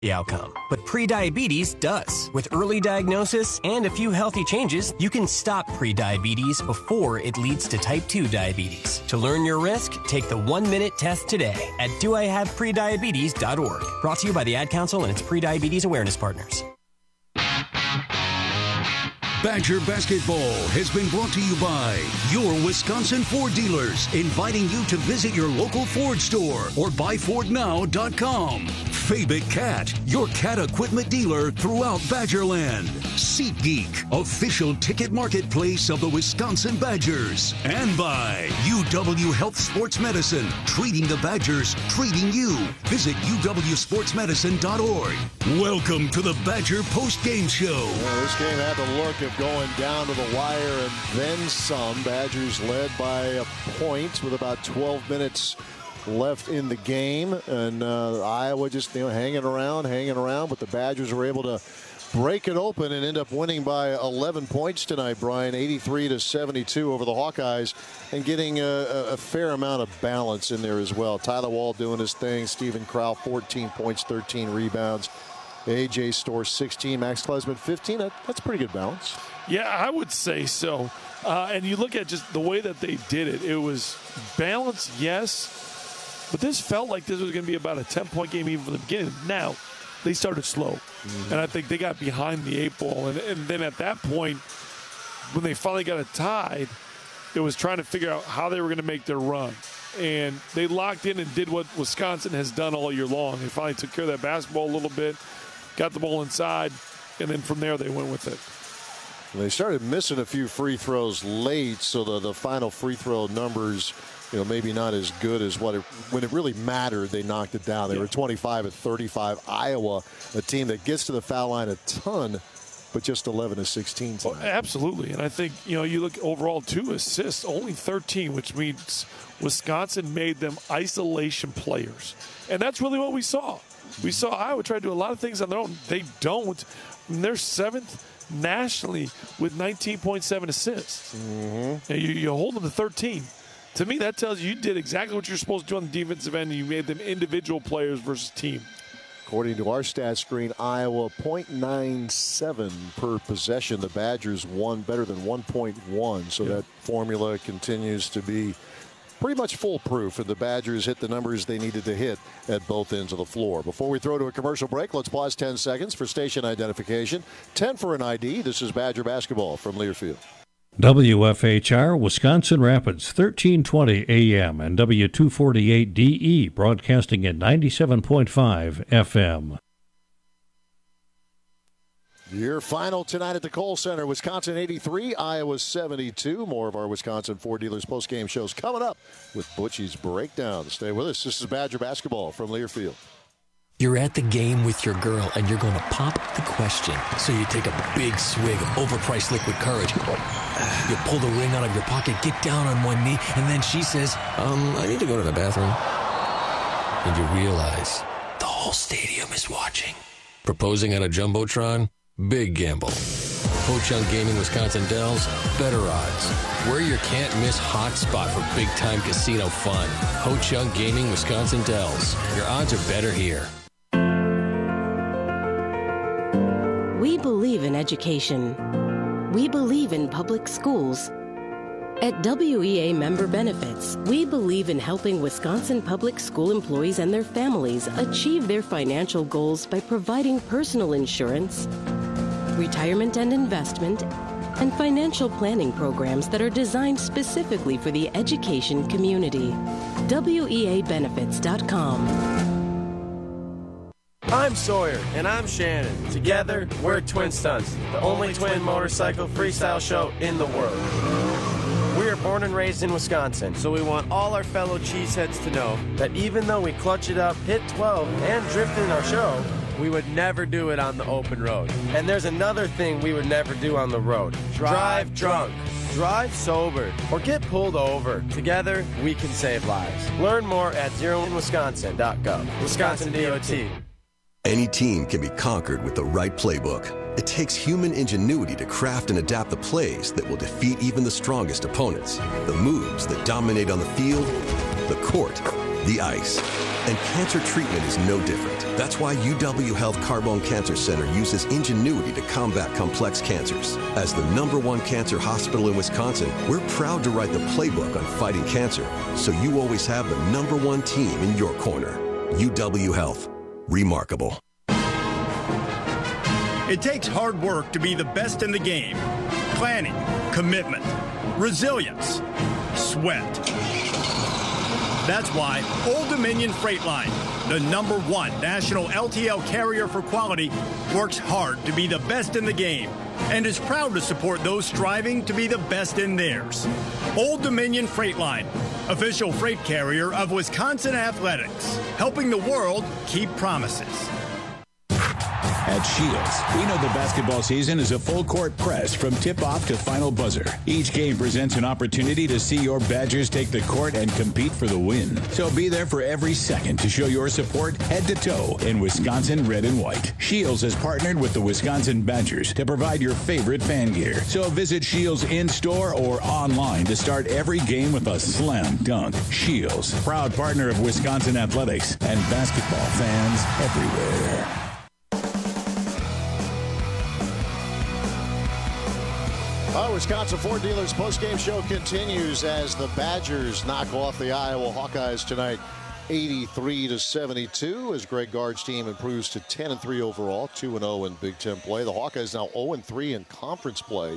the outcome, but prediabetes does. With early diagnosis and a few healthy changes, you can stop prediabetes before it leads to type 2 diabetes. To learn your risk, take the 1-minute test today at doihaveprediabetes.org. Brought to you by the Ad Council and its prediabetes awareness partners. Badger Basketball has been brought to you by your Wisconsin Ford dealers, inviting you to visit your local Ford store or buyfordnow.com. Fabic Cat, your cat equipment dealer throughout Badgerland. SeatGeek, official ticket marketplace of the Wisconsin Badgers. And by UW Health Sports Medicine, treating the Badgers, treating you. Visit uwsportsmedicine.org. Welcome to the Badger Post-Game Show. Well, this game had the look of going down to the wire and then some. Badgers led by a point with about 12 minutes left in the game, and Iowa just hanging around, but the Badgers were able to break it open and end up winning by 11 points tonight, Brian, 83-72 over the Hawkeyes, and getting a fair amount of balance in there as well. Tyler Wall doing his thing, Stephen Crow 14 points, 13 rebounds, A.J. Storr 16, Max Klesman 15. That's pretty good balance. Yeah, I would say so. And you look at just the way that they did it, it was balance, yes, but this felt like this was going to be about a 10-point game even from the beginning. Now, they started slow, and I think they got behind the 8 ball. And then at that point, when they finally got it tied, it was trying to figure out how they were going to make their run. And they locked in and did what Wisconsin has done all year long. They finally took care of that basketball a little bit, got the ball inside, and then from there they went with it. They started missing a few free throws late, so the final free throw numbers, maybe not as good as when it really mattered. They knocked it down. They were 25 at 35. Iowa, a team that gets to the foul line a ton, but just 11 to 16 tonight. Well, absolutely, and I think you look overall 2 assists, only 13, which means Wisconsin made them isolation players, and that's really what we saw. We saw Iowa try to do a lot of things on their own. They don't. They're 7th nationally with 19.7 assists. Mm-hmm. You hold them to 13. To me, that tells you did exactly what you're supposed to do on the defensive end, and you made them individual players versus team. According to our stat screen, Iowa 0.97 per possession. The Badgers won better than 1.1, so that formula continues to be pretty much foolproof, and the Badgers hit the numbers they needed to hit at both ends of the floor. Before we throw to a commercial break, let's pause 10 seconds for station identification. 10 for an ID. This is Badger Basketball from Learfield. WFHR, Wisconsin Rapids, 1320 AM and W248DE, broadcasting at 97.5 FM. Your final tonight at the Kohl Center, Wisconsin 83, Iowa 72. More of our Wisconsin Ford Dealers post-game shows coming up with Butchie's Breakdown. Stay with us. This is Badger Basketball from Learfield. You're at the game with your girl, and you're going to pop the question. So you take a big swig of overpriced liquid courage. You pull the ring out of your pocket, get down on one knee, and then she says, I need to go to the bathroom. And you realize the whole stadium is watching. Proposing on a Jumbotron? Big gamble. Ho-Chunk Gaming Wisconsin Dells, better odds. We're your can't-miss hot spot for big-time casino fun. Ho-Chunk Gaming Wisconsin Dells. Your odds are better here. We believe in education. We believe in public schools. At WEA Member Benefits, we believe in helping Wisconsin public school employees and their families achieve their financial goals by providing personal insurance, retirement and investment, and financial planning programs that are designed specifically for the education community. WEAbenefits.com. I'm Sawyer. And I'm Shannon. Together, we're Twin Stunts, the only twin motorcycle freestyle show in the world. We are born and raised in Wisconsin, so we want all our fellow cheeseheads to know that even though we clutch it up, hit 12, and drift in our show, we would never do it on the open road. And there's another thing we would never do on the road. Drive drunk. Drive sober. Or get pulled over. Together, we can save lives. Learn more at zeroinwisconsin.gov. Wisconsin DOT. Any team can be conquered with the right playbook. It takes human ingenuity to craft and adapt the plays that will defeat even the strongest opponents. The moves that dominate on the field, the court, the ice. And cancer treatment is no different. That's why UW Health Carbone Cancer Center uses ingenuity to combat complex cancers. As the #1 cancer hospital in Wisconsin, we're proud to write the playbook on fighting cancer, so you always have the #1 team in your corner. UW Health. Remarkable. It takes hard work to be the best in the game. Planning, commitment, resilience, sweat. That's why Old Dominion Freight Line, the #1 national LTL carrier for quality, works hard to be the best in the game and is proud to support those striving to be the best in theirs. Old Dominion Freight Line, official freight carrier of Wisconsin Athletics, helping the world keep promises. At Shields, we know the basketball season is a full-court press from tip-off to final buzzer. Each game presents an opportunity to see your Badgers take the court and compete for the win. So be there for every second to show your support head to toe in Wisconsin red and white. Shields has partnered with the Wisconsin Badgers to provide your favorite fan gear. So visit Shields in-store or online to start every game with a slam dunk. Shields, proud partner of Wisconsin Athletics and basketball fans everywhere. Our Wisconsin Ford Dealers postgame show continues as the Badgers knock off the Iowa Hawkeyes tonight, 83-72, as Greg Gard's team improves to 10-3 overall, 2-0 in Big Ten play. The Hawkeyes now 0-3 in conference play,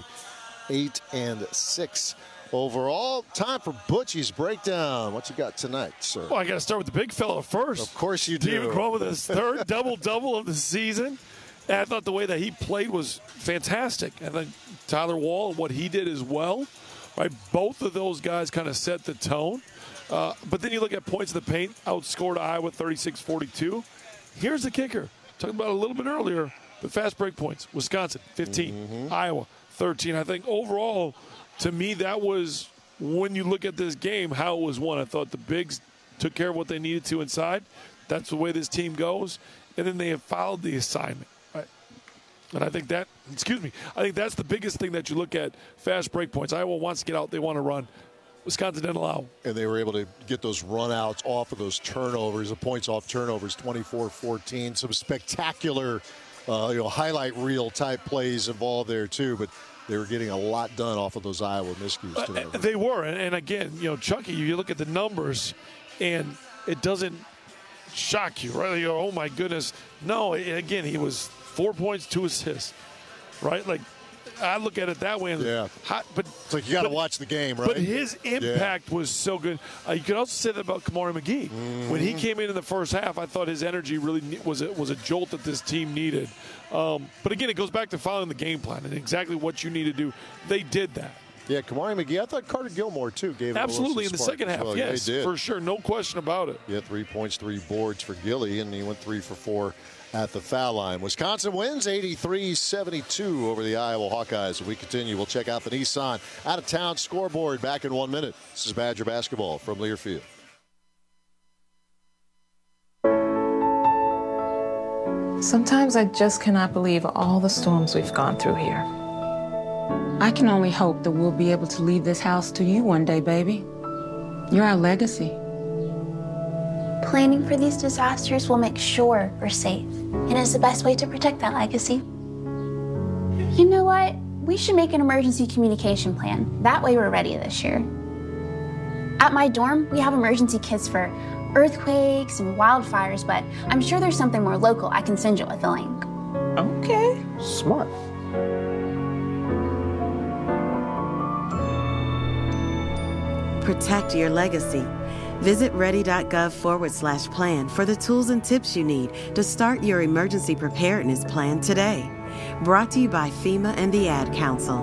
8-6 overall. Time for Butchie's breakdown. What you got tonight, sir? Well, I got to start with the big fella first. Of course you do. David Crow with his third double-double of the season. And I thought the way that he played was fantastic. I think Tyler Wall, what he did as well, right? Both of those guys kind of set the tone. But then you look at points in the paint, outscored Iowa 36-42. Here's the kicker. Talking about it a little bit earlier, the fast break points. Wisconsin, 15. Iowa, 13. I think overall, to me, that was, when you look at this game, how it was won. I thought the bigs took care of what they needed to inside. That's the way this team goes. And then they have followed the assignment. And I think that's the biggest thing that you look at, fast break points. Iowa wants to get out. They want to run. Wisconsin didn't allow. And they were able to get those run-outs off of those turnovers, the points off turnovers, 24-14. Some spectacular, highlight reel type plays involved there too. But they were getting a lot done off of those Iowa miscues today. They were. And again, Chucky, you look at the numbers, and it doesn't shock you, right? You go, oh, my goodness. No, again, he was 4 points, 2 assists, right? Like, I look at it that way. But it's like you got to watch the game, right? But his impact was so good. You could also say that about Kamari McGee. When he came in the first half, I thought his energy really was a jolt that this team needed. But again, it goes back to following the game plan and exactly what you need to do. They did that. Yeah, Kamari McGee. I thought Carter Gilmore, too, gave it absolutely in the second half. Well. Yes, yeah, for sure. No question about it. Yeah, 3 points, 3 boards for Gilly, and he went 3 for 4 at the foul line. Wisconsin wins 83-72 over the Iowa Hawkeyes. As we continue, we'll check out the Nissan out-of-town scoreboard back in 1 minute. This is Badger basketball from Learfield. Sometimes I just cannot believe all the storms we've gone through here. I can only hope that we'll be able to leave this house to you one day, baby. You're our legacy. Planning for these disasters will make sure we're safe, and is the best way to protect that legacy. You know what? We should make an emergency communication plan. That way we're ready this year. At my dorm, we have emergency kits for earthquakes and wildfires, but I'm sure there's something more local I can send you with a link. Okay. Smart. Protect your legacy. Visit ready.gov/plan for the tools and tips you need to start your emergency preparedness plan today. Brought to you by FEMA and the Ad Council.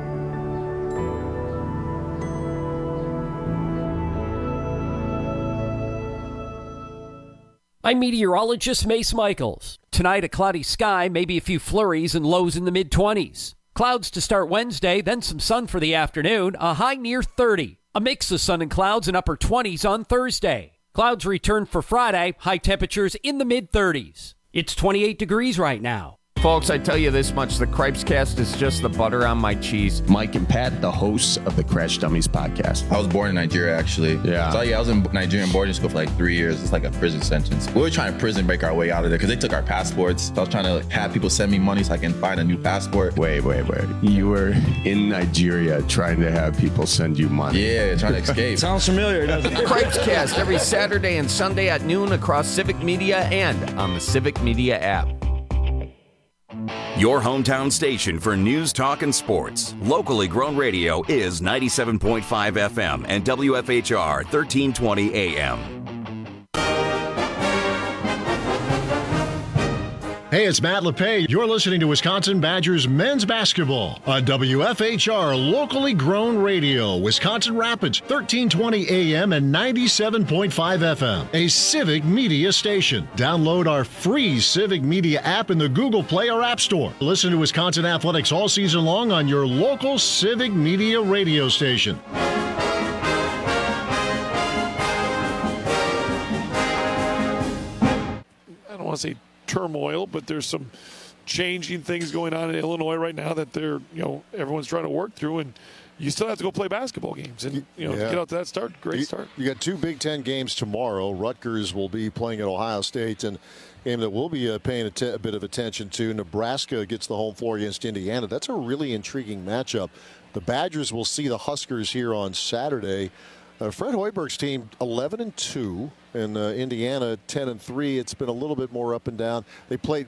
I'm meteorologist Mace Michaels. Tonight, a cloudy sky, maybe a few flurries and lows in the mid-20s. Clouds to start Wednesday, then some sun for the afternoon, a high near 30. A mix of sun and clouds in upper 20s on Thursday. Clouds return for Friday, high temperatures in the mid-30s. It's 28 degrees right now. Folks, I tell you this much, the Cripes Cast is just the butter on my cheese. Mike and Pat, the hosts of the Crash Dummies podcast. I was born in Nigeria, actually. Yeah. So, I was in Nigerian boarding school for like 3 years. It's like a prison sentence. We were trying to prison break our way out of there because they took our passports. So I was trying to have people send me money so I can find a new passport. Wait. You were in Nigeria trying to have people send you money. Yeah, trying to escape. Sounds familiar, doesn't it? Cripes Cast every Saturday and Sunday at noon across Civic Media and on the Civic Media app. Your hometown station for news, talk, and sports. Locally grown radio is 97.5 FM and WFHR 1320 AM. Hey, it's Matt LePay. You're listening to Wisconsin Badgers men's basketball on WFHR, locally grown radio, Wisconsin Rapids, 1320 AM and 97.5 FM, a Civic Media station. Download our free Civic Media app in the Google Play or App Store. Listen to Wisconsin athletics all season long on your local Civic Media radio station. I don't want to say turmoil, but there's some changing things going on in Illinois right now that everyone's trying to work through, and you still have to go play basketball games and get out to that start. Great start. You got 2 Big Ten games tomorrow. Rutgers will be playing at Ohio State, and a game that we'll be paying a bit of attention to. Nebraska gets the home floor against Indiana. That's a really intriguing matchup. The Badgers will see the Huskers here on Saturday. Fred Hoiberg's team 11-2, and Indiana 10-3. It's been a little bit more up and down. They played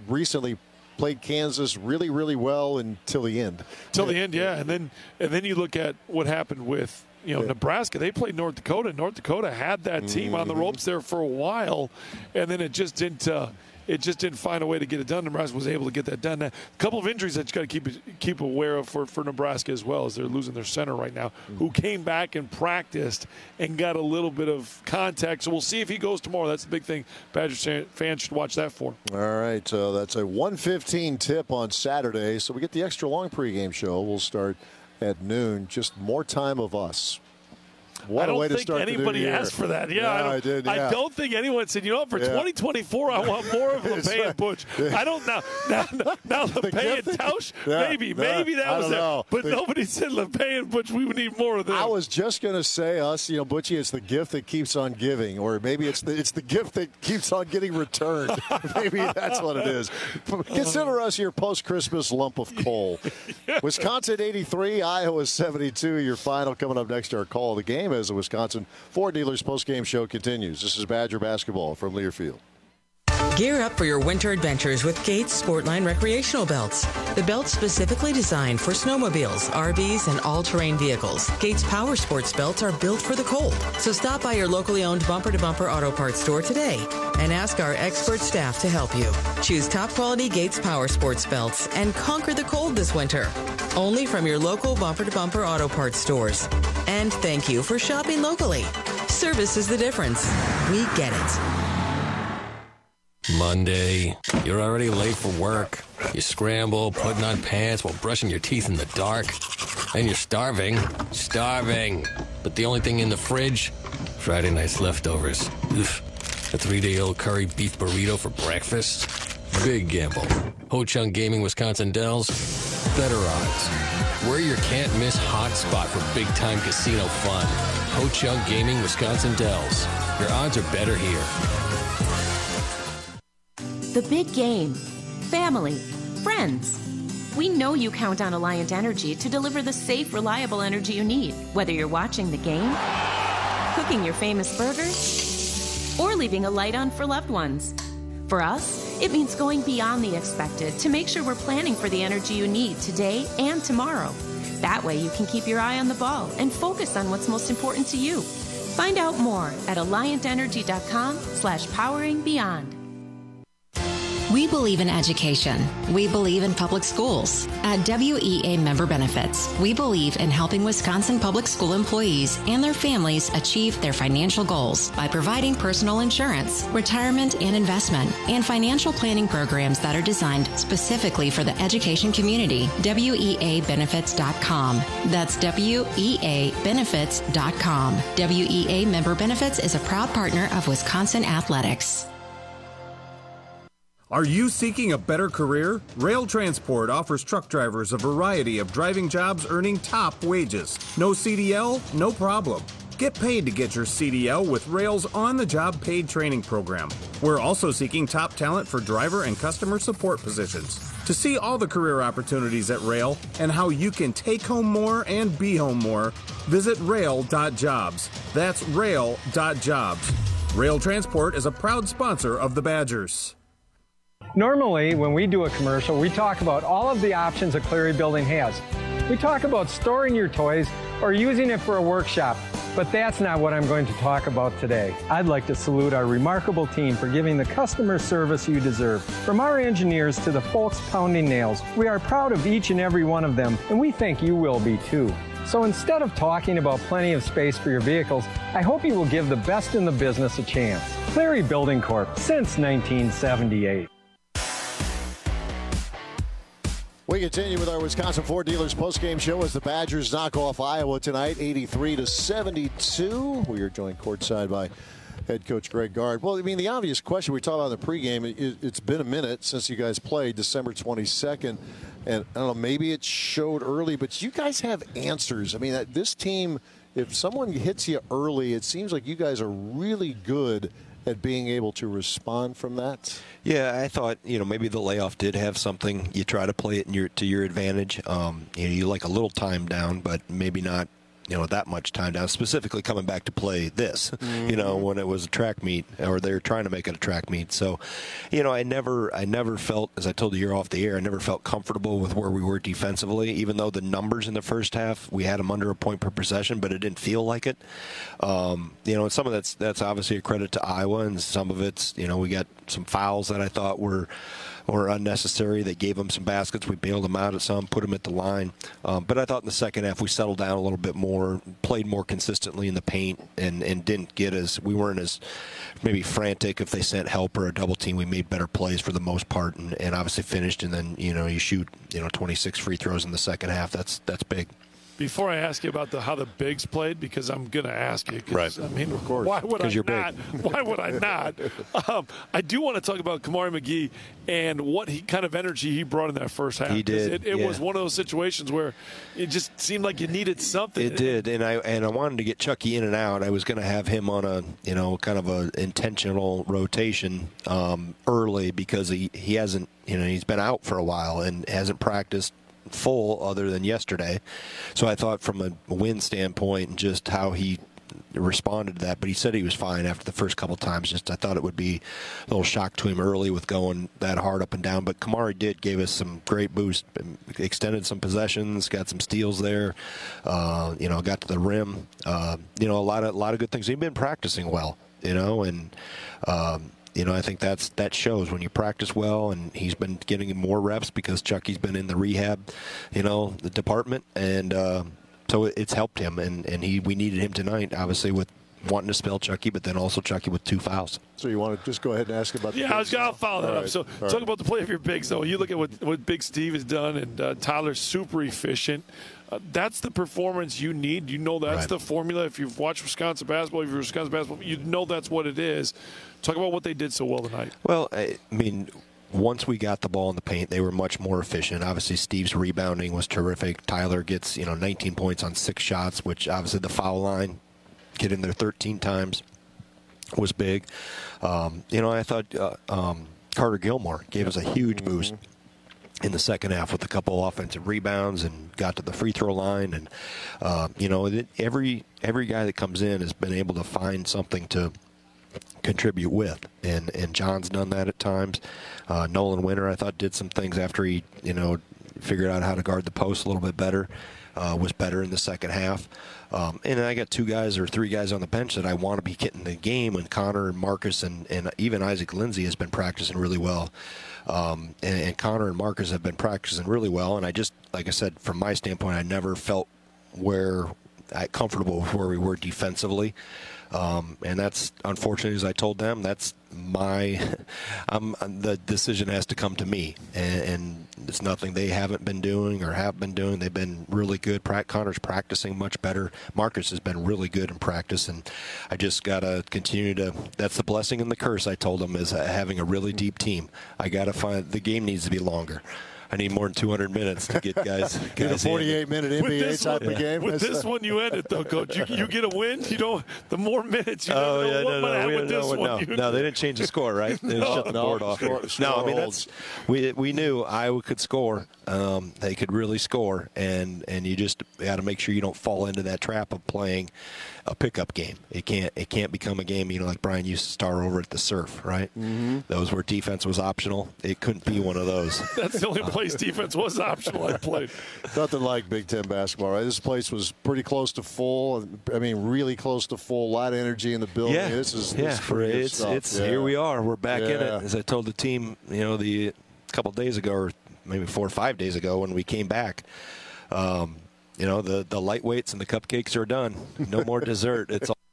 Kansas really, really well until the end. Till the end, yeah. And then you look at what happened with Nebraska. They played North Dakota. North Dakota had that team on the ropes there for a while, and then it just didn't find a way to get it done. Nebraska was able to get that done. Now, a couple of injuries that you got to keep aware of for Nebraska as well, as they're losing their center right now, who came back and practiced and got a little bit of contact. So we'll see if he goes tomorrow. That's the big thing Badgers fans should watch that for. All right, that's a 1:15 tip on Saturday. So we get the extra long pregame show. We'll start at noon. Just more time of us. What a way to start the new year. I don't think anybody asked for that. I did. I don't think anyone said, for 2024, I want more of LePay and Butch. I don't know. Now LePay and Tausch, maybe that was it. But nobody said LePay and Butch, we would need more of them. I was just going to say us, Butchie, it's the gift that keeps on giving, or maybe it's the gift that keeps on getting returned. Maybe that's what it is. Consider us your post-Christmas lump of coal. Wisconsin 83, Iowa 72, your final coming up next to our call of the game as the Wisconsin Ford Dealers postgame show continues. This is Badger basketball from Learfield. Gear up for your winter adventures with Gates Sportline recreational belts. The belts specifically designed for snowmobiles, RVs, and all-terrain vehicles. Gates Power Sports belts are built for the cold. So stop by your locally owned Bumper to Bumper Auto Parts store today and ask our expert staff to help you. Choose top-quality Gates Power Sports belts and conquer the cold this winter. Only from your local Bumper to Bumper Auto Parts stores. And thank you for shopping locally. Service is the difference. We get it. Monday, you're already late for work. You scramble, putting on pants while brushing your teeth in the dark. And you're starving. But the only thing in the fridge, Friday night's leftovers. Oof. A 3-day-old curry beef burrito for breakfast. Big gamble. Ho-Chunk Gaming Wisconsin Dells, better odds. We're your can't-miss hot spot for big-time casino fun. Ho-Chunk Gaming Wisconsin Dells. Your odds are better here. The big game. Family. Friends. We know you count on Alliant Energy to deliver the safe, reliable energy you need, whether you're watching the game, cooking your famous burgers, or leaving a light on for loved ones. For us, it means going beyond the expected to make sure we're planning for the energy you need today and tomorrow. That way you can keep your eye on the ball and focus on what's most important to you. Find out more at alliantenergy.com/poweringbeyond. We believe in education. We believe in public schools. At WEA Member Benefits, we believe in helping Wisconsin public school employees and their families achieve their financial goals by providing personal insurance, retirement and investment, and financial planning programs that are designed specifically for the education community. WEAbenefits.com. That's WEAbenefits.com. WEA Member Benefits is a proud partner of Wisconsin Athletics. Are you seeking a better career? Rail Transport offers truck drivers a variety of driving jobs earning top wages. No CDL? No problem. Get paid to get your CDL with Rail's on-the-job paid training program. We're also seeking top talent for driver and customer support positions. To see all the career opportunities at Rail and how you can take home more and be home more, visit rail.jobs. That's rail.jobs. Rail Transport is a proud sponsor of the Badgers. Normally, when we do a commercial, we talk about all of the options a Cleary building has. We talk about storing your toys or using it for a workshop, but that's not what I'm going to talk about today. I'd like to salute our remarkable team for giving the customer service you deserve. From our engineers to the folks pounding nails, we are proud of each and every one of them, and we think you will be too. So instead of talking about plenty of space for your vehicles, I hope you will give the best in the business a chance. Cleary Building Corp. Since 1978. We continue with our Wisconsin Ford Dealers postgame show as the Badgers knock off Iowa tonight, 83-72. We are joined courtside by head coach Greg Gard. Well, I mean, the obvious question we talked about in the pregame, it's been a minute since you guys played, December 22nd. And I don't know, maybe it showed early, but you guys have answers. I mean, this team, if someone hits you early, it seems like you guys are really good at being able to respond from that. Yeah, I thought, maybe the layoff did have something. You try to play it to your advantage. You like a little time down, but maybe not, that much time down, specifically coming back to play this, when it was a track meet, or they were trying to make it a track meet. So, I never felt, as I told you, you're off the air, I never felt comfortable with where we were defensively, even though the numbers in the first half, we had them under a point per possession, but it didn't feel like it. And some of that's obviously a credit to Iowa, and some of it's, we got some fouls that I thought were unnecessary. They gave them some baskets. We bailed them out at some, put them at the line. But I thought in the second half we settled down a little bit more, played more consistently in the paint, and didn't get we weren't as maybe frantic if they sent help or a double team. We made better plays for the most part, and obviously finished. And then you shoot 26 free throws in the second half. That's big. Before I ask you about how the bigs played, because I'm going to ask you. Right. I mean, of course. Why would I you're not? Big. Why would I not? I do want to talk about Kamari McGee and what kind of energy he brought in that first half. He did. It was one of those situations where it just seemed like you needed something. It did, and I wanted to get Chucky in and out. I was going to have him on a kind of a intentional rotation early because he hasn't he's been out for a while and hasn't practiced full other than yesterday. So I thought from a win standpoint and just how he responded to that, but he said he was fine after the first couple times. Just I thought it would be a little shock to him early with going that hard up and down, but Kamari gave us some great boost, extended some possessions, got some steals there, got to the rim, a lot of good things. He's been practicing well, and I think that shows when you practice well, and he's been getting more reps because Chucky's been in the rehab, the department, and so it's helped him, and we needed him tonight, obviously, with wanting to spell Chucky, but then also Chucky with 2 fouls. So you want to just go ahead and ask about the bigs? I'll follow that up. Right. So talk about the play of your bigs, though. You look at what Big Steve has done, and Tyler's super efficient. That's the performance you need. That's the formula. If you've watched Wisconsin basketball, if you're Wisconsin basketball, that's what it is. Talk about what they did so well tonight. Well, I mean, once we got the ball in the paint, they were much more efficient. Obviously, Steve's rebounding was terrific. Tyler gets 19 points on 6 shots, which obviously the foul line, getting there 13 times, was big. I thought Carter Gilmore gave us a huge boost in the second half with a couple offensive rebounds and got to the free throw line. And, every guy that comes in has been able to find something to contribute with. And John's done that at times. Nolan Winter, I thought, did some things after he, figured out how to guard the post a little bit better. Was better in the second half. And I got 2 guys or 3 guys on the bench that I want to be getting the game, and Connor and Marcus and even Isaac Lindsey has been practicing really well. And Connor and Marcus have been practicing really well. And I just, like I said, from my standpoint, I never felt comfortable with where we were defensively. And that's, unfortunately, as I told them, that's the decision has to come to me. And it's nothing they haven't been doing or have been doing. They've been really good. Connor's practicing much better. Marcus has been really good in practice. And I just got to continue to, that's the blessing and the curse, I told them, is having a really deep team. I got to find, the game needs to be longer. I need more than 200 minutes to get guys. Get a 48-minute NBA type of game. With this one, you end it though, Coach. You get a win. You don't. The more minutes, you never know what might happen with this one. No, they didn't change the score, right? They shut the board off. No, I mean we knew Iowa could score. They could really score, and you just got to make sure you don't fall into that trap of playing a pickup game. It can't become a game, like Brian used to star over at the Surf, right? Mm-hmm. Those where defense was optional. It couldn't be one of those. That's the only place defense was optional I played. Nothing like Big Ten basketball, right? This place was pretty close to full. I mean, really close to full. A lot of energy in the building. Yeah, this is pretty good stuff. Here we are. We're back in it. As I told the team, the couple of days ago, or maybe 4 or 5 days ago when we came back, the lightweights and the cupcakes are done. No more dessert. It's all.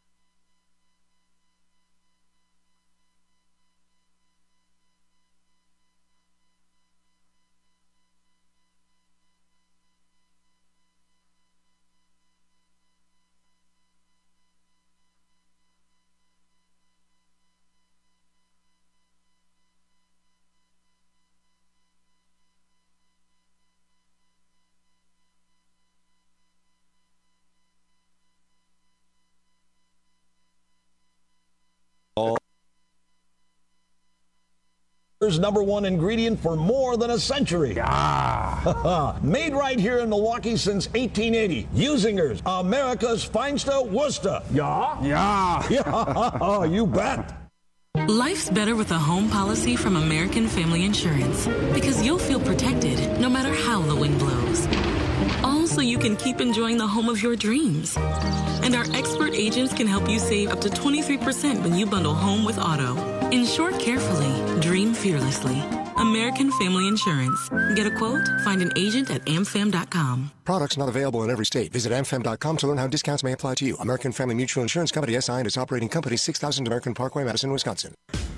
Number one ingredient for more than a century. Made right here in Milwaukee since 1880. Usinger's, America's finest Worcester. Yeah, you bet. Life's better with a home policy from American Family Insurance because you'll feel protected no matter how the wind blows. All so you can keep enjoying the home of your dreams. And our expert agents can help you save up to 23% when you bundle home with auto. Insure carefully, dream fearlessly. American Family Insurance. Get a quote? Find an agent at amfam.com. Products not available in every state. Visit amfam.com to learn how discounts may apply to you. American Family Mutual Insurance Company, SI, and its operating company, 6000 American Parkway, Madison, Wisconsin.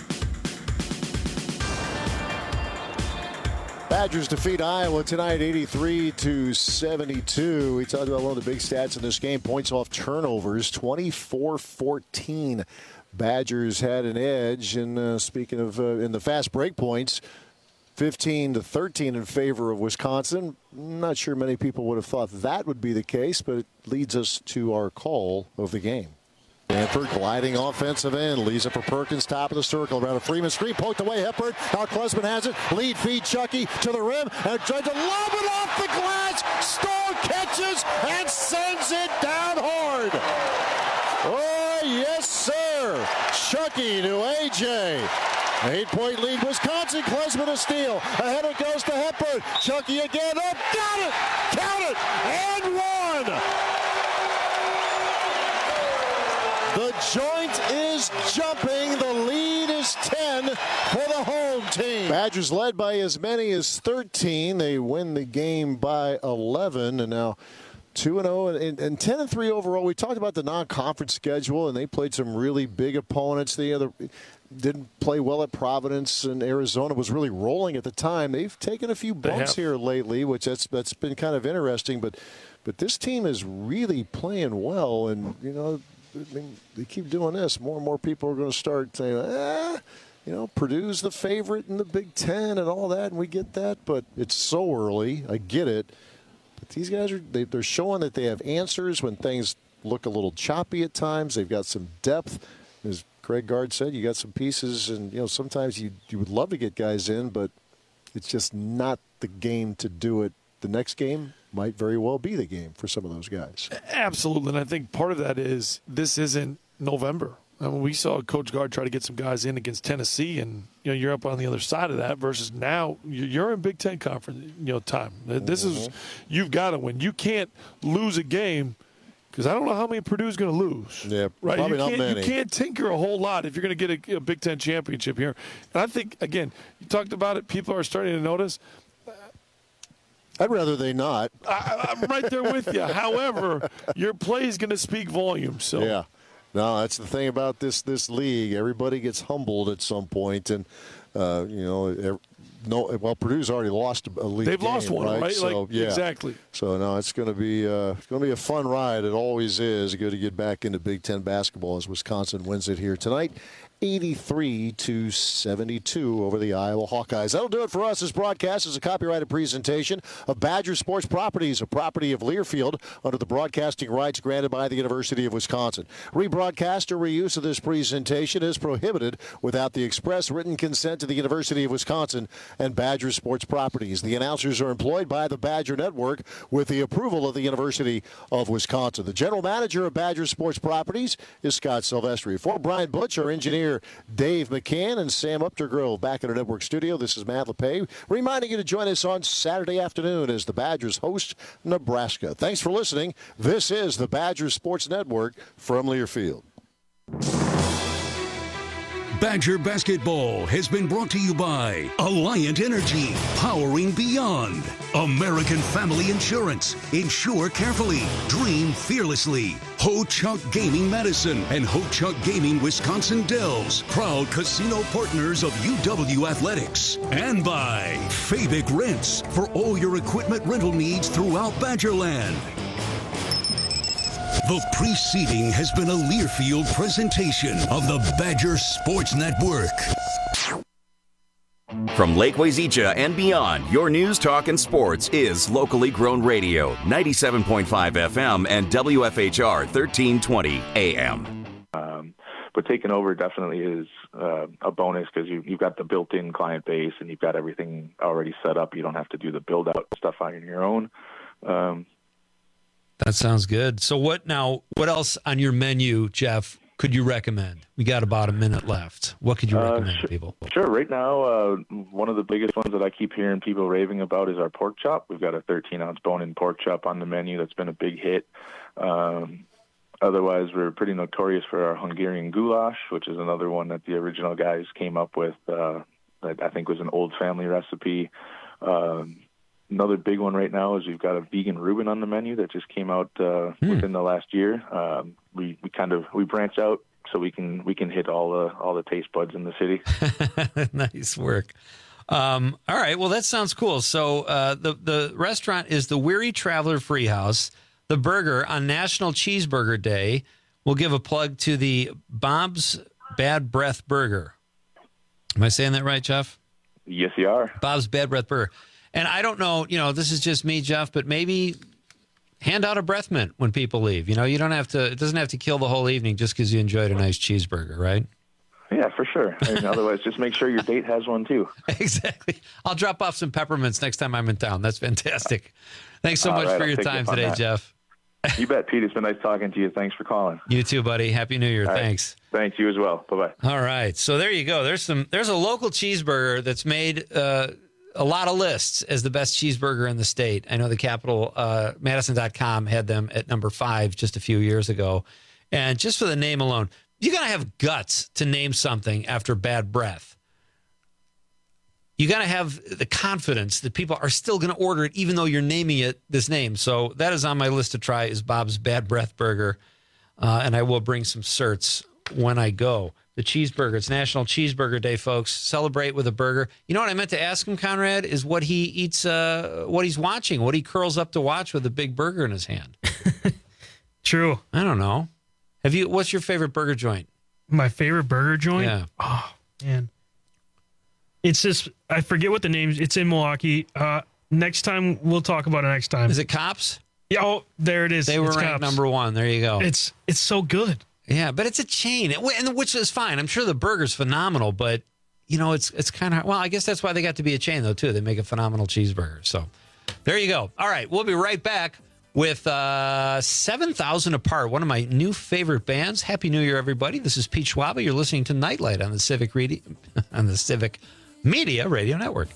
Badgers defeat Iowa tonight 83-72. We talked about one of the big stats in this game, points off turnovers, 24-14. Badgers had an edge, and speaking of in the fast break points, 15-13 in favor of Wisconsin. Not sure many people would have thought that would be the case, but it leads us to our call of the game. Stanford gliding offensive end, leaves it for Perkins, top of the circle, around a Freeman screen, poked away, Hepburn, now Klesman has it, lead feed Chucky to the rim, and tried to lob it off the glass, Stoll catches and sends it down hard. Oh, yes, sir. Chucky to A.J. 8-point lead, Wisconsin. Klesman a steal. Ahead it goes to Hepburn. Chucky again. Up, got it. Count it. And one. The joint is jumping. The lead is 10 for the home team. Badgers led by as many as 13. They win the game by 11, and now 2-0 and 10-3 overall. We talked about the non-conference schedule, and they played some really big opponents. They didn't play well at Providence, and Arizona was really rolling at the time. They've taken a few bumps here lately, which that's been kind of interesting. But this team is really playing well, and they keep doing this. More and more people are going to start saying, Purdue's the favorite in the Big Ten and all that, and we get that, but it's so early. I get it. But these guys they're showing that they have answers when things look a little choppy at times. They've got some depth. As Craig Gard said, you got some pieces, and sometimes you would love to get guys in, but it's just not the game to do it. The next game might very well be the game for some of those guys. Absolutely, and I think part of that is this isn't November. I mean, we saw Coach Gard try to get some guys in against Tennessee, and you're up on the other side of that. Versus now, you're in Big Ten conference time. This is you've got to win. You can't lose a game because I don't know how many Purdue's going to lose. Yeah, right. Probably not many. You can't tinker a whole lot if you're going to get a Big Ten championship here. And I think again, you talked about it. People are starting to notice. I'd rather they not. I'm right there with you. However, your play is going to speak volumes. So yeah. No, that's the thing about this league. Everybody gets humbled at some point, and Purdue's already lost a league. They've lost one, right? So, yeah. Exactly. So no, it's going to be a fun ride. It always is. Good to get back into Big Ten basketball as Wisconsin wins it here tonight. 83-72 over the Iowa Hawkeyes. That'll do it for us. This broadcast is a copyrighted presentation of Badger Sports Properties, a property of Learfield under the broadcasting rights granted by the University of Wisconsin. Rebroadcast or reuse of this presentation is prohibited without the express written consent of the University of Wisconsin and Badger Sports Properties. The announcers are employed by the Badger Network with the approval of the University of Wisconsin. The general manager of Badger Sports Properties is Scott Silvestri. For Brian Butch, our engineer Dave McCann, and Sam Uptergrove back in our network studio. This is Matt LePay, reminding you to join us on Saturday afternoon as the Badgers host Nebraska. Thanks for listening. This is the Badgers Sports Network from Learfield. Badger Basketball has been brought to you by Alliant Energy, powering beyond. American Family Insurance, insure carefully, dream fearlessly. Ho-Chunk Gaming Medicine and Ho-Chunk Gaming Wisconsin Dells, proud casino partners of UW Athletics. And by Fabic Rents, for all your equipment rental needs throughout Badgerland. The preceding has been a Learfield presentation of the Badger Sports Network. From Lake Wazeecha and beyond, your news, talk, and sports is locally grown radio, 97.5 FM and WFHR 1320 AM. But taking over definitely is a bonus because you've got the built-in client base and you've got everything already set up. You don't have to do the build-out stuff on your own. That sounds good. So what else on your menu, Jeff, could you recommend? We got about a minute left. What could you recommend to people? Sure. Right now, one of the biggest ones that I keep hearing people raving about is our pork chop. We've got a 13-ounce bone-in pork chop on the menu that's been a big hit. Otherwise, we're pretty notorious for our Hungarian goulash, which is another one that the original guys came up with that I think was an old family recipe. Another big one right now is we've got a vegan Reuben on the menu that just came out within the last year. We branch out so we can hit all the taste buds in the city. Nice work. All right, well that sounds cool. So the restaurant is the Weary Traveler Free House. The burger on National Cheeseburger Day. We'll give a plug to the Bob's Bad Breath Burger. Am I saying that right, Jeff? Yes, you are. Bob's Bad Breath Burger. And I don't know, this is just me, Jeff, but maybe hand out a breath mint when people leave. You don't have to, it doesn't have to kill the whole evening just because you enjoyed a nice cheeseburger, right? Yeah, for sure. And otherwise, just make sure your date has one too. Exactly. I'll drop off some peppermints next time I'm in town. That's fantastic. Thanks so much for your time today, Jeff. You bet, Pete. It's been nice talking to you. Thanks for calling. You too, buddy. Happy New Year. All Thanks. Right. Thanks, you as well. Bye-bye. All right. So there you go. There's a local cheeseburger that's made a lot of lists as the best cheeseburger in the state. I know the Capital, Madison.com had them at number 5 just a few years ago. And just for the name alone, you got to have guts to name something after bad breath. You got to have the confidence that people are still going to order it, even though you're naming it this name. So that is on my list to try is Bob's Bad Breath Burger. And I will bring some certs when I go. The cheeseburger. It's National Cheeseburger Day, folks. Celebrate with a burger. You know what I meant to ask him, Conrad, is what he eats, what he's watching, what he curls up to watch with a big burger in his hand. True. I don't know. What's your favorite burger joint? My favorite burger joint? Yeah. Oh, man. It's just, I forget what the name is. It's in Milwaukee. Next time, we'll talk about it next time. Is it Cops? Yeah, oh, there it is. They were ranked number 1. There you go. It's so good. Yeah, but it's a chain, and which is fine. I'm sure the burger's phenomenal, but, it's kind of, well, I guess that's why they got to be a chain, though, too. They make a phenomenal cheeseburger. So there you go. All right, we'll be right back with 7,000 Apart, one of my new favorite bands. Happy New Year, everybody. This is Pete Schwaba. You're listening to Nightlight on the Civic Media Radio Network.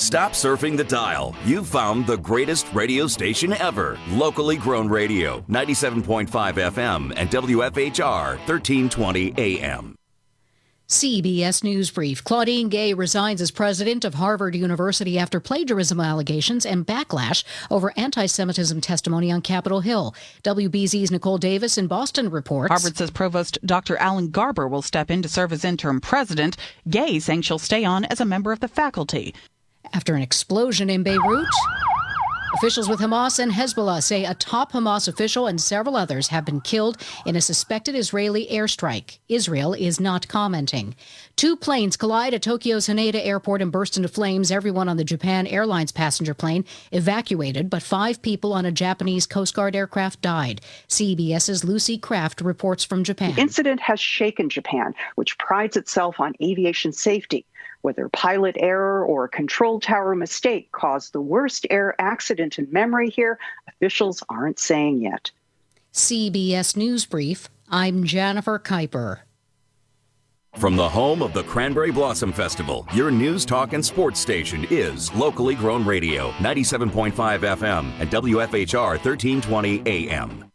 Stop surfing the dial. You've found the greatest radio station ever. Locally grown radio, 97.5 FM and WFHR 1320 AM. CBS News Brief. Claudine Gay resigns as president of Harvard University after plagiarism allegations and backlash over anti-Semitism testimony on Capitol Hill. WBZ's Nicole Davis in Boston reports. Harvard says Provost Dr. Alan Garber will step in to serve as interim president. Gay saying she'll stay on as a member of the faculty. After an explosion in Beirut, officials with Hamas and Hezbollah say a top Hamas official and several others have been killed in a suspected Israeli airstrike. Israel is not commenting. 2 planes collide at Tokyo's Haneda Airport and burst into flames. Everyone on the Japan Airlines passenger plane evacuated, but 5 people on a Japanese Coast Guard aircraft died. CBS's Lucy Kraft reports from Japan. The incident has shaken Japan, which prides itself on aviation safety. Whether pilot error or a control tower mistake caused the worst air accident in memory here, officials aren't saying yet. CBS News Brief, I'm Jennifer Kuiper. From the home of the Cranberry Blossom Festival, your news, talk, and sports station is Locally Grown Radio, 97.5 FM and WFHR 1320 AM.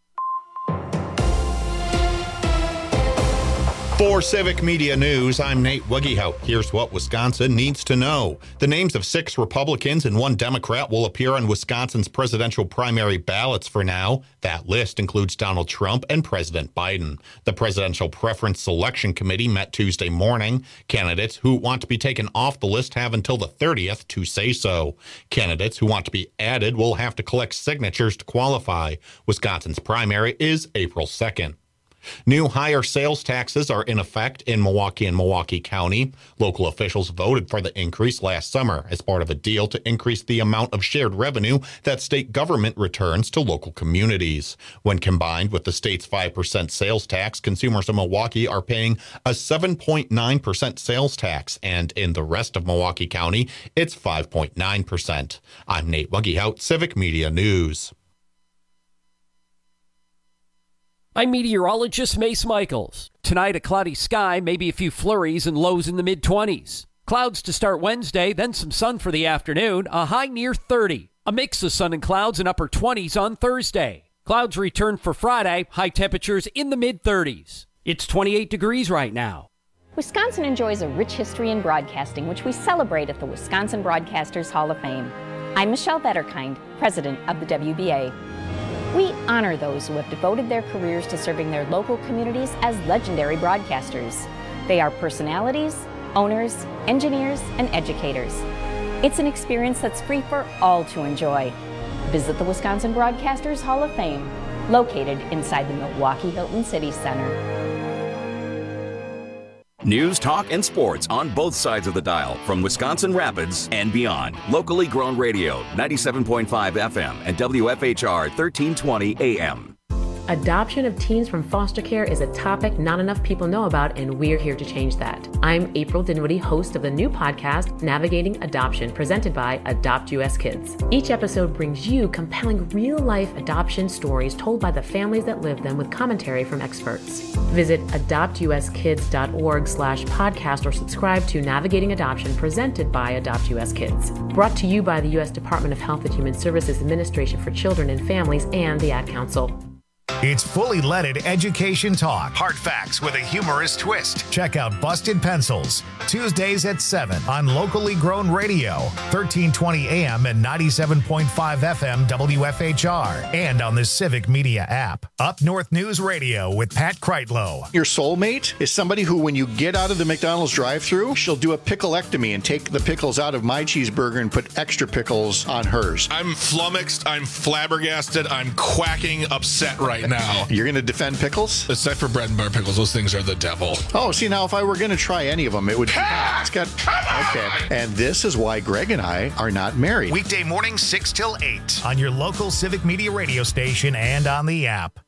For Civic Media News, I'm Nate Wuggehout. Here's what Wisconsin needs to know. The names of 6 Republicans and 1 Democrat will appear on Wisconsin's presidential primary ballots for now. That list includes Donald Trump and President Biden. The Presidential Preference Selection Committee met Tuesday morning. Candidates who want to be taken off the list have until the 30th to say so. Candidates who want to be added will have to collect signatures to qualify. Wisconsin's primary is April 2nd. New higher sales taxes are in effect in Milwaukee and Milwaukee County. Local officials voted for the increase last summer as part of a deal to increase the amount of shared revenue that state government returns to local communities. When combined with the state's 5% sales tax, consumers in Milwaukee are paying a 7.9% sales tax, and in the rest of Milwaukee County, it's 5.9%. I'm Nate Wuggehout, Civic Media News. I'm meteorologist Mace Michaels. Tonight, a cloudy sky, maybe a few flurries and lows in the mid-20s. Clouds to start Wednesday, then some sun for the afternoon, a high near 30. A mix of sun and clouds in upper 20s on Thursday. Clouds return for Friday, high temperatures in the mid-30s. It's 28 degrees right now. Wisconsin enjoys a rich history in broadcasting, which we celebrate at the Wisconsin Broadcasters Hall of Fame. I'm Michelle Vetterkind, president of the WBA. We honor those who have devoted their careers to serving their local communities as legendary broadcasters. They are personalities, owners, engineers, and educators. It's an experience that's free for all to enjoy. Visit the Wisconsin Broadcasters Hall of Fame, located inside the Milwaukee Hilton City Center. News, talk, and sports on both sides of the dial from Wisconsin Rapids and beyond. Locally grown radio, 97.5 FM and WFHR 1320 AM. Adoption of teens from foster care is a topic not enough people know about, and we're here to change that. I'm April Dinwiddie, host of the new podcast, Navigating Adoption, presented by Adopt US Kids. Each episode brings you compelling real-life adoption stories told by the families that live them with commentary from experts. Visit adoptuskids.org/podcast or subscribe to Navigating Adoption, presented by Adopt US Kids. Brought to you by the U.S. Department of Health and Human Services Administration for Children and Families and the Ad Council. It's fully leaded education talk. Hard facts with a humorous twist. Check out Busted Pencils, Tuesdays at 7 on Locally Grown Radio, 1320 AM and 97.5 FM WFHR, and on the Civic Media app. Up North News Radio with Pat Kreitlow. Your soulmate is somebody who, when you get out of the McDonald's drive-thru, she'll do a pickleectomy and take the pickles out of my cheeseburger and put extra pickles on hers. I'm flummoxed, I'm flabbergasted, I'm quacking upset right now. You're going to defend pickles? Except for bread and butter pickles. Those things are the devil. Oh, see, now if I were going to try any of them, it would... It's got... Okay. And this is why Greg and I are not married. Weekday morning, 6 till 8 on your local Civic Media radio station and on the app.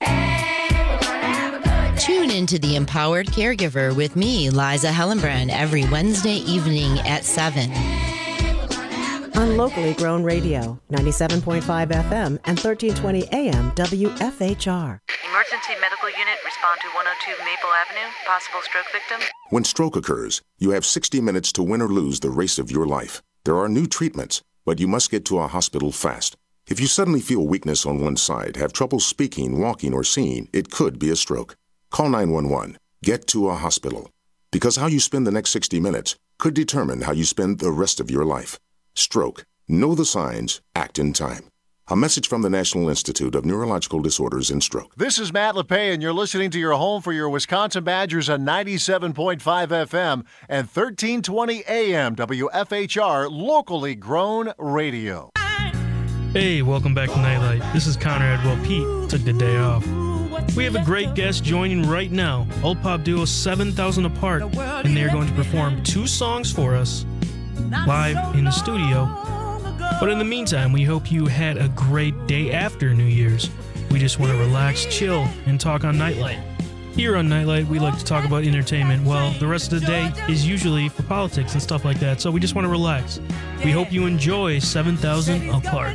Tune into The Empowered Caregiver with me, Liza Hellenbrand, every Wednesday evening at 7. On Locally Grown Radio, 97.5 FM and 1320 AM WFHR. Emergency medical unit, respond to 102 Maple Avenue, possible stroke victim. When stroke occurs, you have 60 minutes to win or lose the race of your life. There are new treatments, but you must get to a hospital fast. If you suddenly feel weakness on one side, have trouble speaking, walking, or seeing, it could be a stroke. Call 911. Get to a hospital. Because how you spend the next 60 minutes could determine how you spend the rest of your life. Stroke. Know the signs. Act in time. A message from the National Institute of Neurological Disorders and Stroke. This is Matt LePay, and you're listening to your home for your Wisconsin Badgers on 97.5 FM and 1320 AM WFHR, locally grown radio. Hey, welcome back to Nightlight. This is Conrad. Well, Pete took the day off. We have a great guest joining right now, alt pop duo 7,000 Apart, and they are going to perform 2 songs for us live in the studio. But in the meantime, we hope you had a great day after New Year's. We just want to relax, chill, and talk on Nightlight. Here on Nightlight, we like to talk about entertainment. Well, the rest of the day is usually for politics and stuff like that, so we just want to relax. We hope you enjoy 7,000 Apart.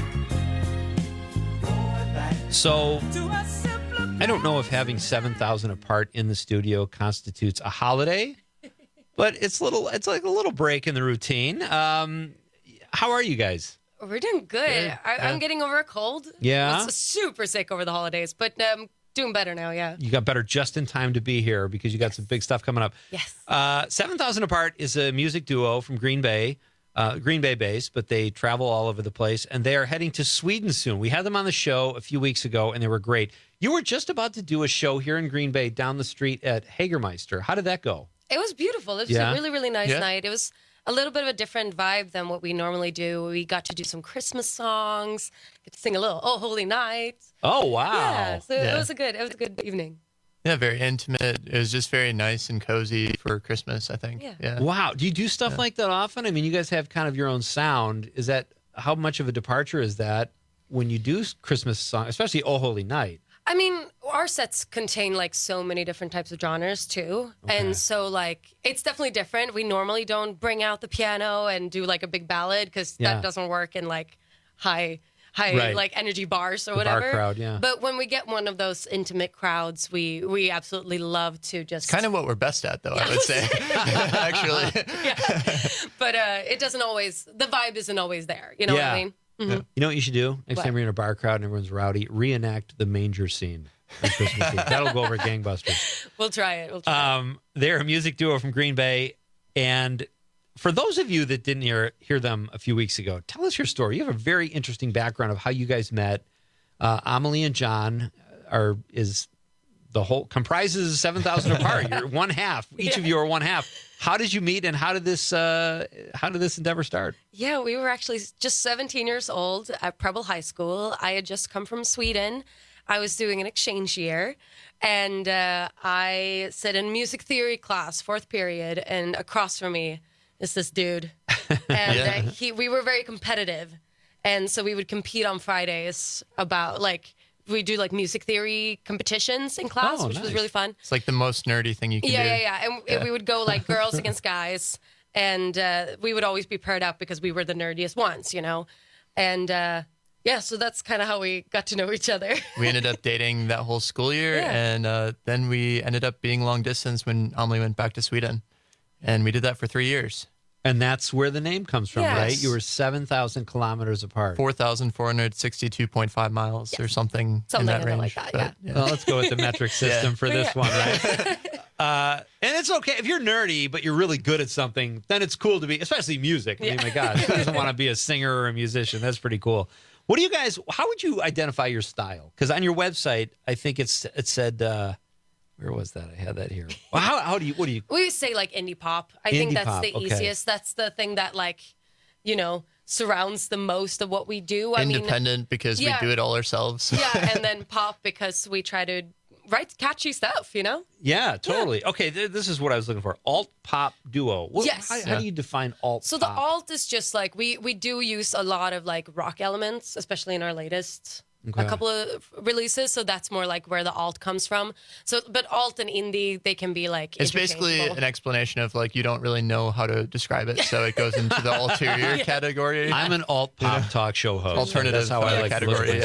So, I don't know if having 7,000 Apart in the studio constitutes a holiday, but it's like a little break in the routine. How are you guys? We're doing good. I'm getting over a cold. Yeah? I was super sick over the holidays, but doing better now, yeah. You got better just in time to be here because you got some big stuff coming up. Yes. 7,000 Apart is a music duo from Green Bay based, but they travel all over the place, and they are heading to Sweden soon. We had them on the show a few weeks ago, and they were great. You were just about to do a show here in Green Bay down the street at Hagermeister. How did that go? It was beautiful. It was a really, really nice night. It was a little bit of a different vibe than what we normally do. We got to do some Christmas songs, get to sing a little "Oh Holy Night." Oh wow! Yeah, so it was a good evening. Yeah, very intimate. It was just very nice and cozy for Christmas, I think. Yeah. Wow. Do you do stuff like that often? I mean, you guys have kind of your own sound. Is that how much of a departure is that when you do Christmas songs, especially "Oh Holy Night"? I mean, our sets contain like so many different types of genres too. Okay. And so like, it's definitely different. We normally don't bring out the piano and do like a big ballad because that doesn't work in like high like energy bars or whatever. Bar crowd, yeah. But when we get one of those intimate crowds, we absolutely love to just... Kind of what we're best at though, I would say, actually. But it doesn't always, the vibe isn't always there. You know what I mean? Mm-hmm. You know what you should do next time you're in a bar crowd and everyone's rowdy? Reenact the manger scene on Christmas Eve. That'll go over gangbusters. We'll try it. They're a music duo from Green Bay, and for those of you that didn't hear them a few weeks ago, tell us your story. You have a very interesting background of how you guys met. Amelie and John comprises 7,000 Apart. You're one half. Each of you are one half. How did you meet, and how did this endeavor start? Yeah, we were actually just 17 years old at Preble High School. I had just come from Sweden. I was doing an exchange year, and I sat in music theory class, 4th period, and across from me is this dude. And we were very competitive, and so we would compete on Fridays about like... We do like music theory competitions in class, which was really fun. It's like the most nerdy thing you can do. Yeah. And we would go like girls against guys, and we would always be paired up because we were the nerdiest ones, you know? And so that's kind of how we got to know each other. We ended up dating that whole school year, and then we ended up being long distance when Amelie went back to Sweden. And we did that for 3 years. And that's where the name comes from, right? You were 7,000 kilometers apart. 4,462.5 miles or something in that range. Like that, Well, let's go with the metric system for this one, right? And it's okay. If you're nerdy, but you're really good at something, then it's cool to be, especially music. I mean, my God, who doesn't want to be a singer or a musician? That's pretty cool. What do you guys, how would you identify your style? Because on your website, I think it said... where was that? I had that here. Well, what do you? We say like indie pop. I think that's the easiest. That's the thing that like, surrounds the most of what we do. Independent because we do it all ourselves. Yeah, and then pop because we try to write catchy stuff, Yeah, totally. Yeah. Okay, this is what I was looking for. Alt pop duo. Yes. How do you define alt So pop? the alt is just like, we do use a lot of like rock elements, especially in our latest a couple of releases, so that's more like where the alt comes from. So, but alt and indie, they can be like it's basically an explanation of like you don't really know how to describe it, so it goes into the ulterior category. I'm an alt pop talk show host. Alternative that's how I like category.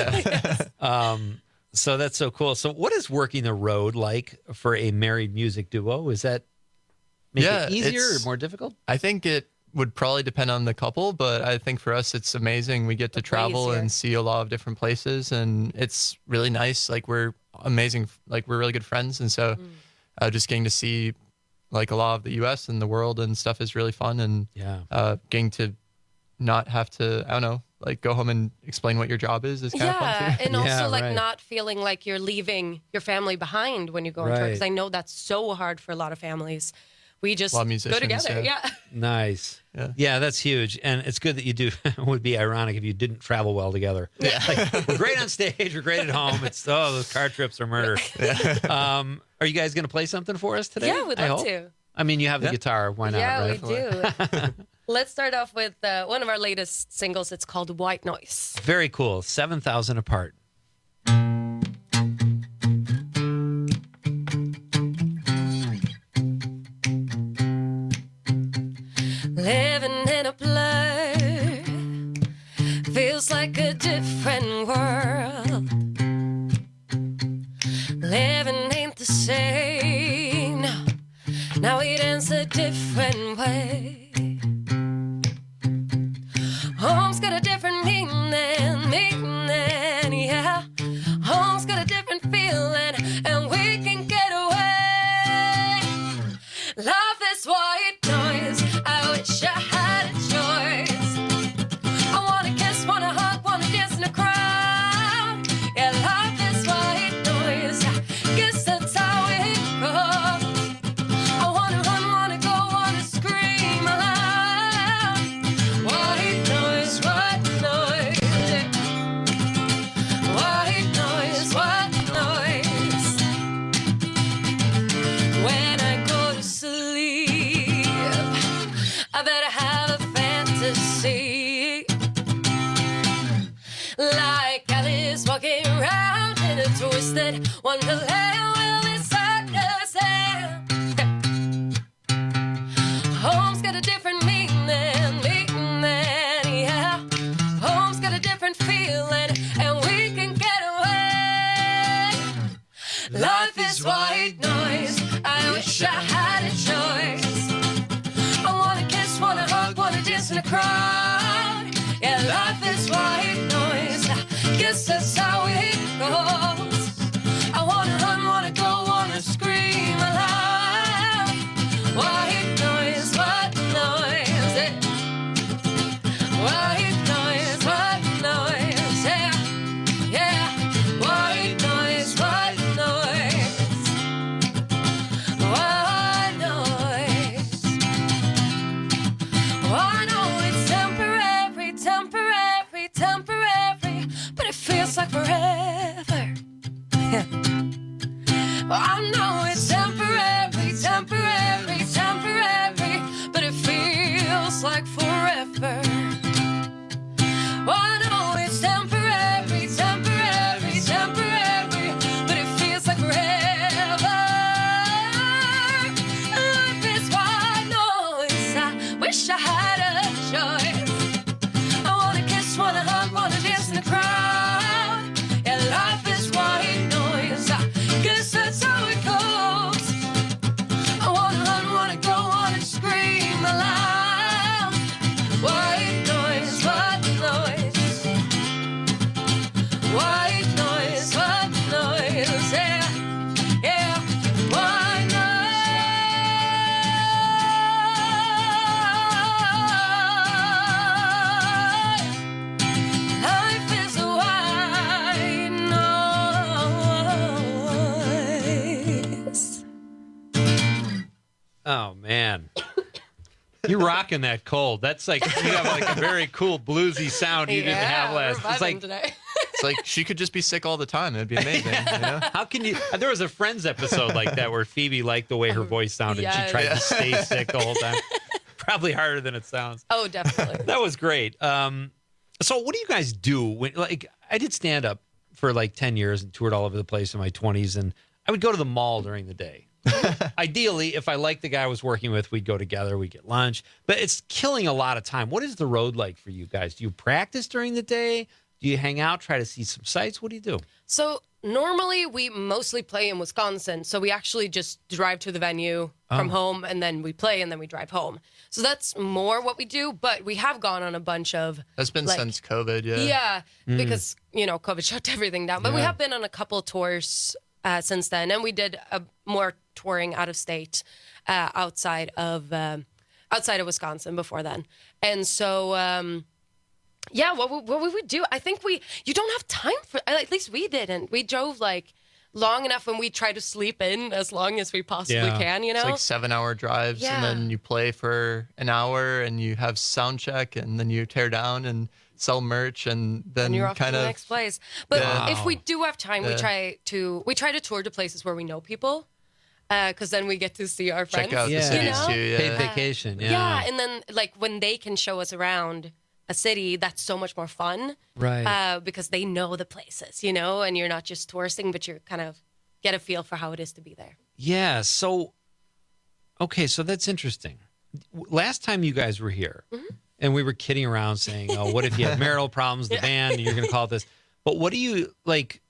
So that's so cool. So, what is working the road like for a married music duo? Is that make it easier or more difficult? I think it would probably depend on the couple, but I think for us, it's amazing. We get to travel easier. and see a lot of different places, and it's really nice. Like, we're amazing. Like, we're really good friends. And so just getting to see like a lot of the U.S. and the world and stuff is really fun. And getting to not have to, I don't know, like go home and explain what your job is kind of fun too. And also not feeling like you're leaving your family behind when you go on tour, because I know that's so hard for a lot of families. We just go together. Yeah. Nice. Yeah, that's huge. And it's good that you do. It would be ironic if you didn't travel well together. Yeah. Like, we're great on stage. We're great at home. It's, those car trips are murder. Are you guys going to play something for us today? Yeah, we'd love to. I mean, you have the guitar. Why not? Yeah, right? we do. Let's start off with one of our latest singles. It's called White Noise. Very cool. 7,000 Apart. Living in a blur feels like a different world. Living ain't the same. Now it ends a different way. Home's got a different meaning, yeah. Home's got a different feeling, and we can get away. Love is white noise. I wish I had a choice. I wanna kiss, wanna hug, wanna dance in a crowd. Yeah, love is white noise. Guess that's how it goes. I wanna run, wanna go, wanna scream aloud. White noise, white noise. White noise, white noise. When I go to sleep, I better have a fantasy, like Alice walking around in a twisted wonderland with inside the sand. Home's got a different meaning, yeah. Home's got a different feeling, and we can get away. Life is white noise. I wish I had a choice. I wanna kiss, wanna hug, wanna dance in a crowd. Yeah, life is white noise. Guess that's how it goes. I wanna run, wanna go, wanna scream aloud. White noise, white noise. Yeah. White noise, white noise. Yeah, yeah. White noise, white noise. White noise. Oh, I know it's temporary, temporary, temporary, but it feels like forever. Oh, I know it's temporary, temporary, temporary, but it feels like forever. Oh, I know it's temporary, temporary, temporary, but it feels like forever. Life is white noise. I wish I had a choice. I wanna kiss, wanna hug, wanna dance in the crowd. Yeah, life is white noise. I guess that's how it goes. I wanna run, wanna go, wanna scream aloud. White noise, white noise. White noise, white noise. Yeah, yeah. White noise. Life is a white noise. Oh, man. You're rocking that cold. That's like, you have like a very cool bluesy sound you didn't have last. We're It's like, vibing today. It's like she could just be sick all the time. It'd be amazing. You know? how can you? There was a Friends episode like that where Phoebe liked the way her voice sounded. Yes. She tried to stay sick the whole time. Probably harder than it sounds. Oh, definitely. That was great. So what do you guys do when, like, I did stand up for like 10 years and toured all over the place in my 20s, and I would go to the mall during the day. Ideally, if I liked the guy I was working with, we'd go together, we'd get lunch, but it's killing a lot of time. What is the road like for you guys? Do you practice during the day? Do you hang out, try to see some sights? What do you do? So normally we mostly play in Wisconsin. So we actually just drive to the venue from home, and then we play, and then we drive home. So that's more what we do. But we have gone on a bunch of... That's been since COVID, yeah. Yeah, because, COVID shut everything down. But we have been on a couple tours since then. And we did more touring out of state outside of Wisconsin before then. And so... what would we do? I think you don't have time for, at least we didn't. We drove long enough, and we try to sleep in as long as we possibly can, It's 7-hour drives, and then you play for an hour, and you have sound check, and then you tear down and sell merch, and then you're off to the next place. But if we do have time, we try to tour to places where we know people. Because then we get to see our friends. Check out the cities too. Paid vacation. Yeah, and then when they can show us around a city, that's so much more fun, right? Because they know the places, and you're not just touristing, but you're kind of get a feel for how it is to be there. Yeah. So, okay, so that's interesting. Last time you guys were here, and we were kidding around saying, "Oh, what if you had marital problems? The band, and you're going to call it this." But what do you like?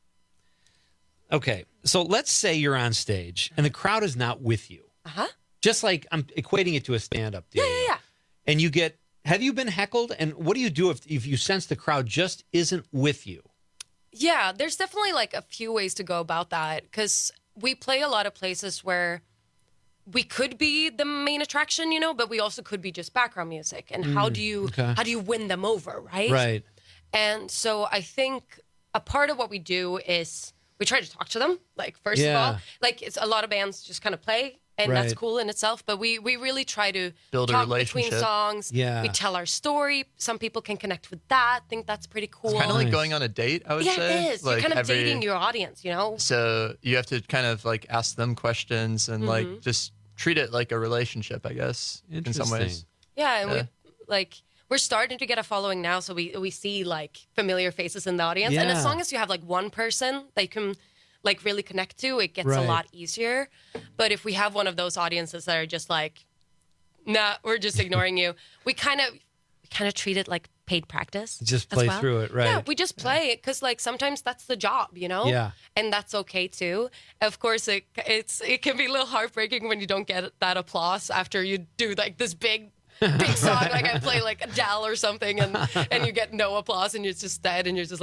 Okay, so let's say you're on stage, and the crowd is not with you. Just like I'm equating it to a stand-up deal. Yeah. And you get. Have you been heckled? And what do you do if you sense the crowd just isn't with you? Yeah, there's definitely a few ways to go about that, because we play a lot of places where we could be the main attraction, but we also could be just background music. And how do you win them over, right? Right. And so I think a part of what we do is we try to talk to them. First of all, it's a lot of bands just kind of play. And that's cool in itself. But we really try to build a talk relationship between songs. Yeah. We tell our story. Some people can connect with that. Think that's pretty cool. It's kind of like going on a date, I would say. Yeah, it is. You're kind of dating your audience, So you have to kind of ask them questions and just treat it like a relationship, I guess, in some ways. Yeah, and we're starting to get a following now. So we see familiar faces in the audience. Yeah. And as long as you have one person that you can really connect to, it gets a lot easier. But if we have one of those audiences that are just nah, we're just ignoring you, we kind of treat it like paid practice. Just play through it, right? Yeah, we just play it because sometimes that's the job, Yeah. And that's okay too. Of course, it can be a little heartbreaking when you don't get that applause after you do this big song, I play Adele or something, and you get no applause, and you're just dead, and you're just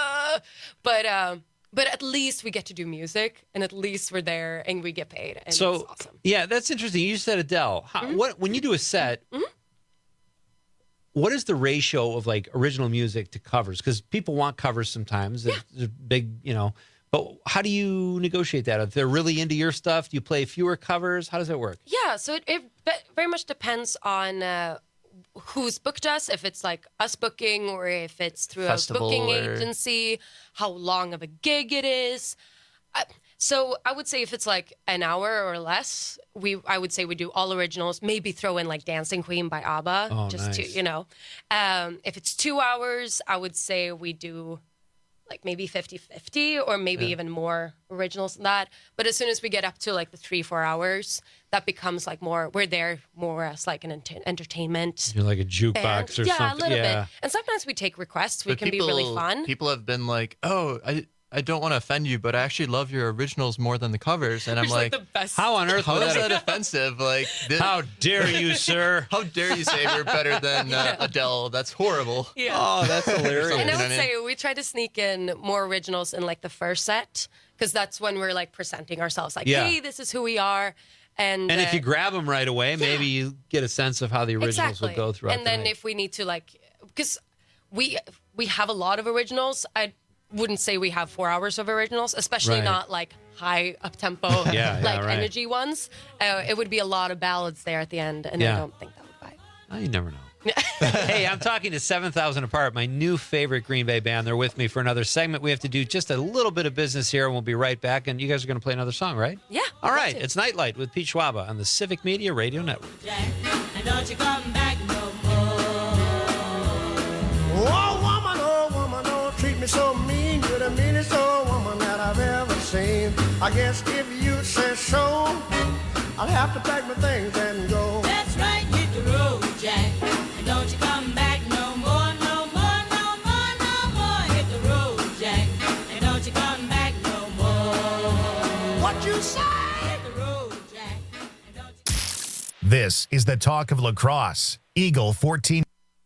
But at least we get to do music, and at least we're there, and we get paid, and So, it's awesome. yeah, that's interesting. You said Adele. When you do a set, what is the ratio of original music to covers? Because people want covers sometimes. They're big, But how do you negotiate that? If they're really into your stuff, do you play fewer covers? How does that work? Yeah, so it very much depends on who's booked us, if it's us booking or if it's through Festival a booking agency, how long of a gig it is. So I would say if it's an hour or less, I would say we do all originals, maybe throw in Dancing Queen by ABBA, nice. If it's 2 hours, I would say we do maybe 50-50 or maybe even more originals than that. But as soon as we get up to the 3-4 hours, that becomes more, we're there more as an entertainment. You're like a jukebox or something. Yeah, a little bit. And sometimes we take requests. We can be really fun. People have been oh, I don't want to offend you, but I actually love your originals more than the covers. And I'm the best. How on earth how is that offensive? How dare you, sir? How dare you say we're better than Adele? That's horrible. Yeah. Oh, that's hilarious. And I would say we try to sneak in more originals in the first set, because that's when we're presenting ourselves hey, this is who we are. And if you grab them right away, maybe you get a sense of how the originals will go throughout. And then the night. if we need to because we have a lot of originals, I wouldn't say we have 4 hours of originals, especially not high up tempo energy ones. It would be a lot of ballads there at the end, and I don't think that would bite. Oh, you never know. Hey, I'm talking to 7,000 Apart, my new favorite Green Bay band. They're with me for another segment. We have to do just a little bit of business here, and we'll be right back. And you guys are going to play another song, right? Yeah. All right. It's Nightlight with Pete Schwaba on the Civic Media Radio Network. And don't you come back no more. Oh, woman, don't treat me so mean. You're the meanest old woman that I've ever seen. I guess if you say so, I'll have to pack my things and go. That's right, hit the road, Jack. And don't you come back no more, no more, no more, no more. Hit the road, Jack. And don't you come back no This is the talk of lacrosse. Eagle 14.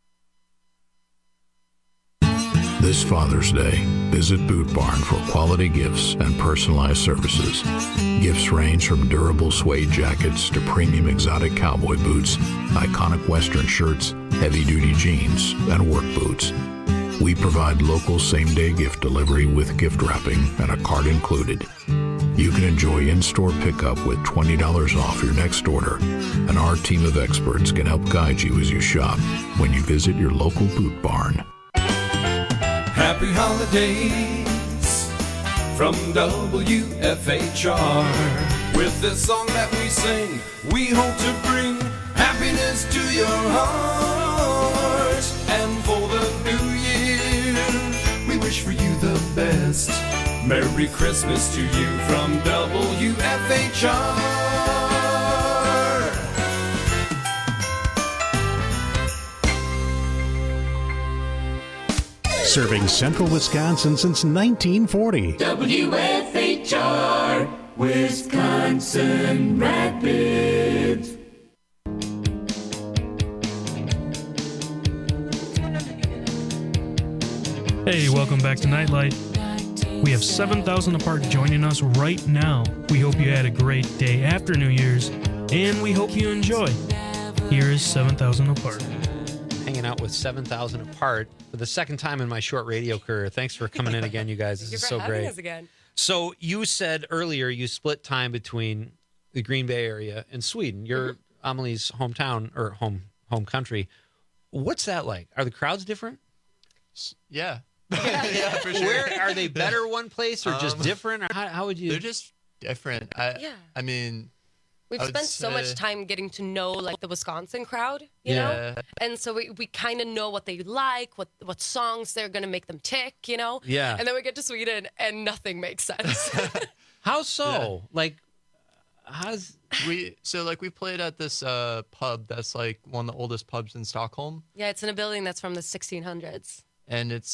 This Father's Day, visit Boot Barn for quality gifts and personalized services. Gifts range from durable suede jackets to premium exotic cowboy boots, iconic Western shirts, heavy-duty jeans, and work boots. We provide local same-day gift delivery with gift wrapping and a card included. You can enjoy in-store pickup with $20 off your next order, and our team of experts can help guide you as you shop when you visit your local Boot Barn. Happy holidays from WFHR. With this song that we sing, we hope to bring happiness to your heart. And for the new year, we wish for you the best. Merry Christmas to you from WFHR. Serving central Wisconsin since 1940. WFHR, Wisconsin Rapids. Hey, welcome back to Nightlight. We have 7,000 Apart joining us right now. We hope you had a great day after New Year's, and we hope you enjoy. Here is 7,000 Apart. Hanging out with 7,000 Apart for the second time in my short radio career. Thanks for coming in again, you guys. This is so great. Us again. So you said earlier you split time between the Green Bay area and Sweden. You're Amelie's hometown or home country. What's that like? Are the crowds different? Yeah. Yeah, for sure. Where are they better one place or just different? Or how would you? They're just different. I mean, we've spent so much time getting to know like the Wisconsin crowd, you know, and so we kind of know what they like, what songs they're gonna make them tick, you know. Yeah. And then we get to Sweden and nothing makes sense. How so? Yeah. Like, how's we played at this pub that's like one of the oldest pubs in Stockholm. Yeah, it's in a building that's from the 1600s. And it's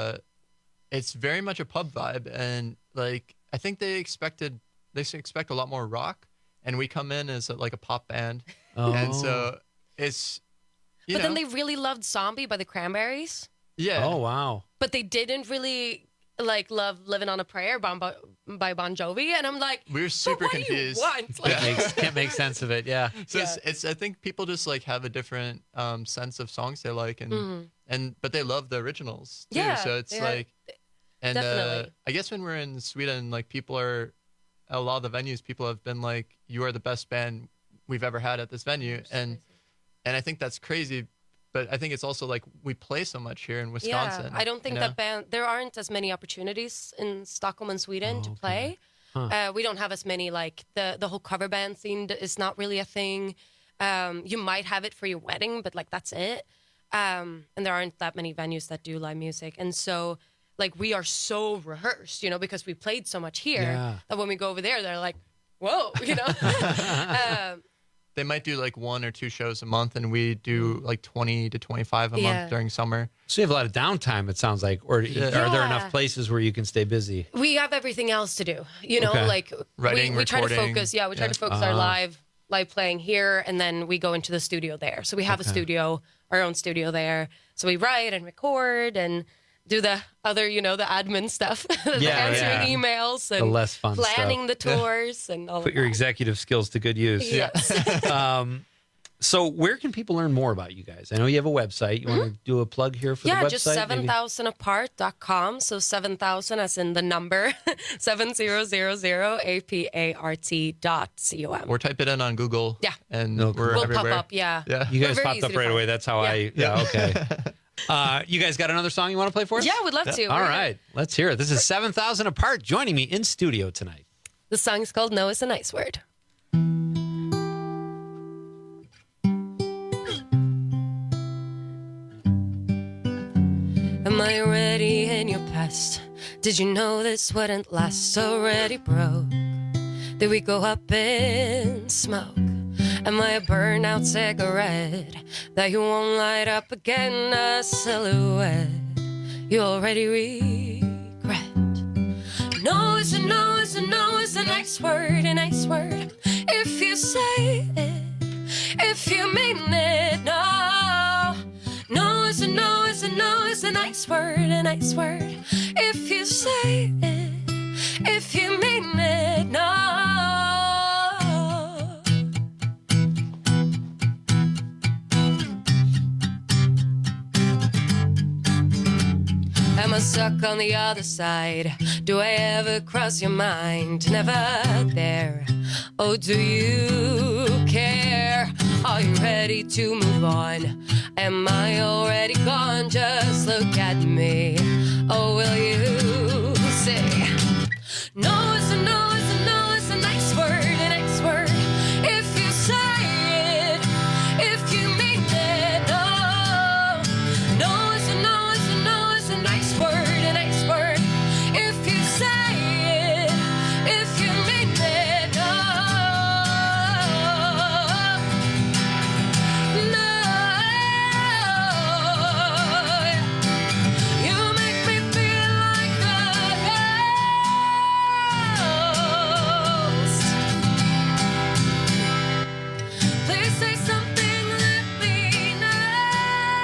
very much a pub vibe, and like I think they expect a lot more rock, and we come in as like a pop band, and so it's. But then they really loved "Zombie" by the Cranberries. Yeah. Oh wow. But they didn't really love "Living on a Prayer" by Bon Jovi, and I'm like, we're super confused. Can't make sense of it. Yeah. So it's I think people just like have a different sense of songs they like, and but they love the originals too. Yeah, so it's like, and definitely. I guess when we're in Sweden, like people are, a lot of the venues, people have been like, you are the best band we've ever had at this venue, and I think that's crazy. But I think it's also like we play so much here in Wisconsin. Yeah, I don't think there aren't as many opportunities in Stockholm and Sweden to play. Huh. We don't have as many, like the whole cover band scene is not really a thing. You might have it for your wedding, but like that's it. And there aren't that many venues that do live music. And so like we are so rehearsed, you know, because we played so much here that when we go over there, they're like, whoa, you know. They might do like 1 or 2 shows a month, and we do like 20 to 25 a month during summer. So you have a lot of downtime, it sounds like. Or are there enough places where you can stay busy? We have everything else to do, you know, like writing, we try to focus. Yeah, we try to focus our live playing here, and then we go into the studio there. So we have a studio, our own studio there. So we write and record and do the other, you know, the admin stuff, answering emails and the less fun planning stuff. the tours and all. Put your executive skills to good use. Yes. So where can people learn more about you guys? I know you have a website. You want to do a plug here for the website? Yeah, just 7000apart.com. So 7,000 as in the number 7000apart.com. Or type it in on Google. Yeah. And we'll everywhere. pop up. Yeah. You guys popped up right away. That's how okay. You guys got another song you want to play for us? Yeah, we'd love to. All right. Let's hear it. This is 7,000 Apart joining me in studio tonight. The song is called No Is a Nice Word. Am I already in your past? Did you know this wouldn't last? Already broke? Did we go up in smoke? Am I a burnout cigarette that you won't light up again? A silhouette you already regret. No, it's a no, it's a no, it's a nice nice word, a nice word. If you say it, if you mean it, no. No is a no, is a no, is a nice word, a nice word. If you say it, if you mean it, no. Am I stuck on the other side? Do I ever cross your mind? Never there. Oh, do you care? Are you ready to move on? Am I already gone? Just look at me. Oh, will you say no is a no, is a no, is a nice word, a nice word. If you say it, if you mean it, no. No is a no, is a no, is a nice word, a nice word. If you say it, if you mean it, no. No. You make me feel like a ghost. Please say something, let me know.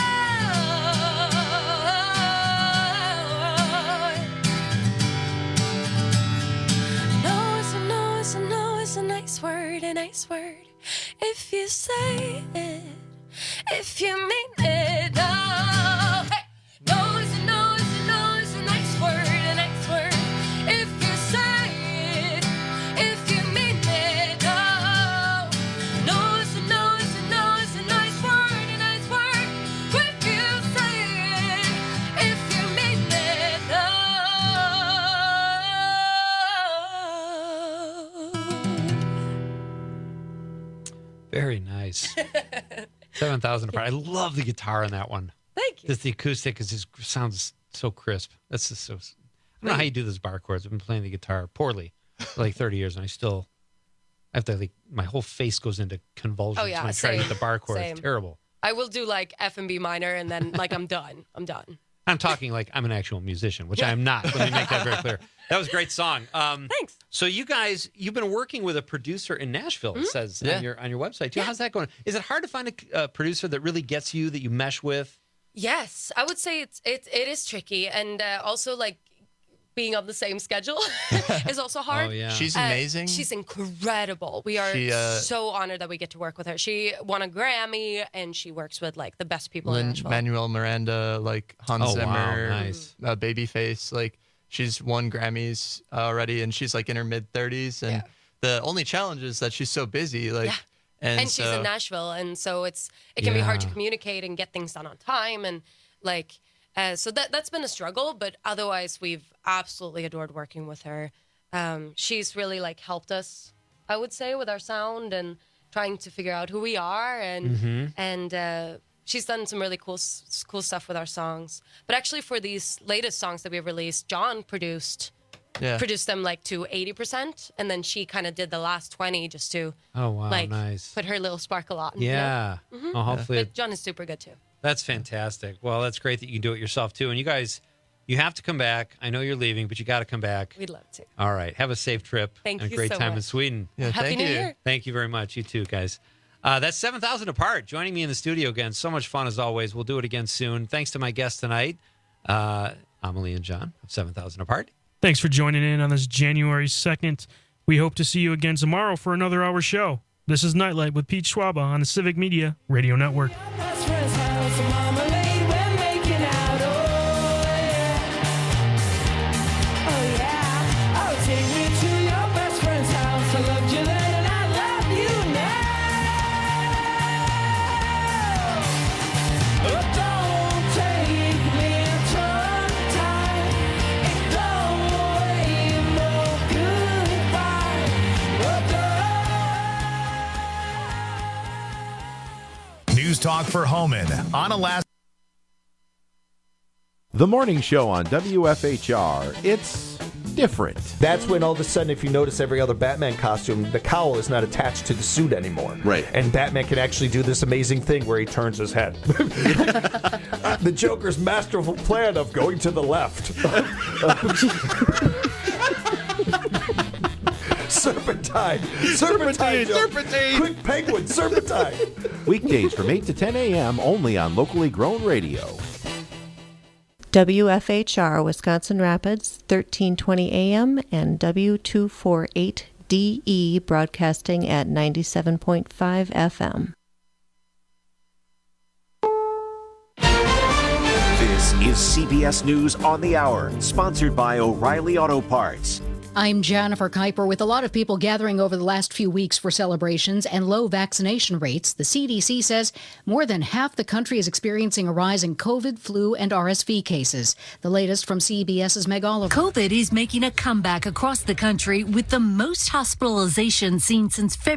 No is a no, is a no, is a nice word, a nice word. If you say it, if you mean it, no. Hey! No is a no, is a no, is a nice word, a nice word. If you say it, if you mean it, no. No is a no, is a no, is a nice word, a nice word. If you say it, if you mean it, no. Very nice. 7,000 apart. I love the guitar on that one. Thank you. Just the acoustic just sounds so crisp. That's just so. I don't know how you do those bar chords. I've been playing the guitar poorly for like 30 years, and I have to my whole face goes into convulsions Oh, yeah, when I try to same, get the bar chord. same. It's terrible. I will do like F and B minor, and then like I'm done. I'm done. I'm talking like I'm an actual musician, which I am not. Let me make that very clear. That was a great song. Thanks. So you guys, you've been working with a producer in Nashville. It says on your website too. How's that going? Is it hard to find a producer that really gets you, that you mesh with? Yes, I would say it is tricky, and also like being on the same schedule is also hard. Oh, yeah. She's amazing. She's incredible. We are so honored that we get to work with her. She won a Grammy, and she works with like the best people in Nashville. Manuel Miranda, like Hans Zimmer, wow, nice. Babyface. Like she's won Grammys already, and she's like in her mid-30s. And the only challenge is that she's so busy. Like, and she's in Nashville, and so it can be hard to communicate and get things done on time, and like. So that's been a struggle, but otherwise we've absolutely adored working with her. She's really like helped us, I would say, with our sound and trying to figure out who we are, and she's done some really cool stuff with our songs. But actually, for these latest songs that we've released, John produced them like to 80%, and then she kind of did the last 20 just to nice. Put her little sparkle on. Yeah. You know? Well, hopefully But John is super good too. That's fantastic. Well, that's great that you can do it yourself too. And you guys, you have to come back. I know you're leaving, but you got to come back. We'd love to. All right. Have a safe trip. Thank and you a great so time much. in Sweden. Yeah, Happy New Year. Thank you very much. You too, guys. That's 7,000 Apart. Joining me in the studio again. So much fun as always. We'll do it again soon. Thanks to my guests tonight, Amelie and John of 7,000 Apart. Thanks for joining in on this January 2nd. We hope to see you again tomorrow for another hour show. This is Nightlight with Pete Schwaba on the Civic Media Radio Network. News Talk for Homan on Alaska. The morning show on WFHR. It's different. That's when all of a sudden, if you notice every other Batman costume, the cowl is not attached to the suit anymore. Right. And Batman can actually do this amazing thing where he turns his head. The Joker's masterful plan of going to the left. Serpentine. Quick penguin, serpentine. Weekdays from 8 to 10 a.m. only on Locally Grown Radio. WFHR, Wisconsin Rapids, 1320 AM and W248DE broadcasting at 97.5 FM. This is CBS News on the Hour, sponsored by O'Reilly Auto Parts. I'm Jennifer Kuiper. With a lot of people gathering over the last few weeks for celebrations and low vaccination rates, the CDC says more than half the country is experiencing a rise in COVID, flu, and RSV cases. The latest from CBS's Meg Oliver. COVID is making a comeback across the country with the most hospitalizations seen since February.